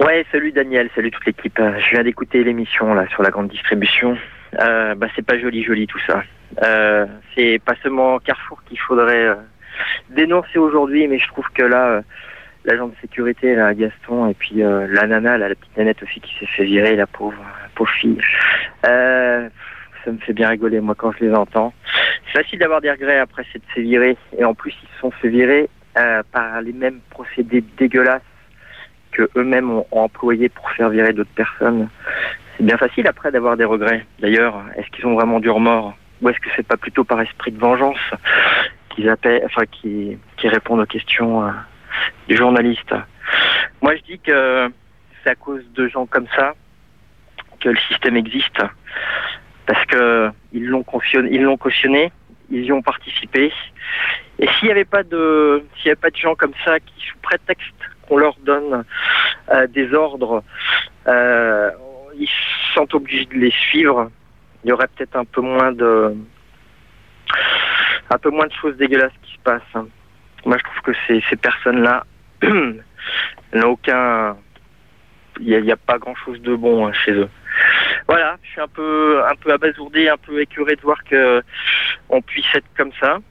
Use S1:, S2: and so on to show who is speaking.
S1: Ouais, salut Daniel, salut toute l'équipe. Je viens d'écouter l'émission là sur la grande distribution. C'est pas joli tout ça. C'est pas seulement Carrefour qu'il faudrait dénoncer aujourd'hui, mais je trouve que là, l'agent de sécurité, là, Gaston, et puis la nana, là, la petite nanette aussi qui s'est fait virer, la pauvre fille. Ça me fait bien rigoler moi quand je les entends. C'est facile d'avoir des regrets après s'être fait virer, et en plus ils se sont fait virer par les mêmes procédés dégueulasses que eux-mêmes ont employé pour faire virer d'autres personnes. C'est bien facile après d'avoir des regrets. D'ailleurs, est-ce qu'ils ont vraiment du remords? Ou est-ce que c'est pas plutôt par esprit de vengeance qu'ils appellent, qui répondent aux questions des journalistes? Moi, je dis que c'est à cause de gens comme ça que le système existe, parce que ils l'ont cautionné, ils y ont participé. Et s'il n'y avait pas de gens comme ça qui, sous prétexte qu'on leur donne des ordres, ils se sentent obligés de les suivre, il y aurait peut-être un peu moins de choses dégueulasses qui se passent. Moi, je trouve que ces personnes-là n'ont aucun... Il n'y a pas grand-chose de bon chez eux. Voilà, je suis un peu abasourdi, un peu écœuré de voir que on puisse être comme ça.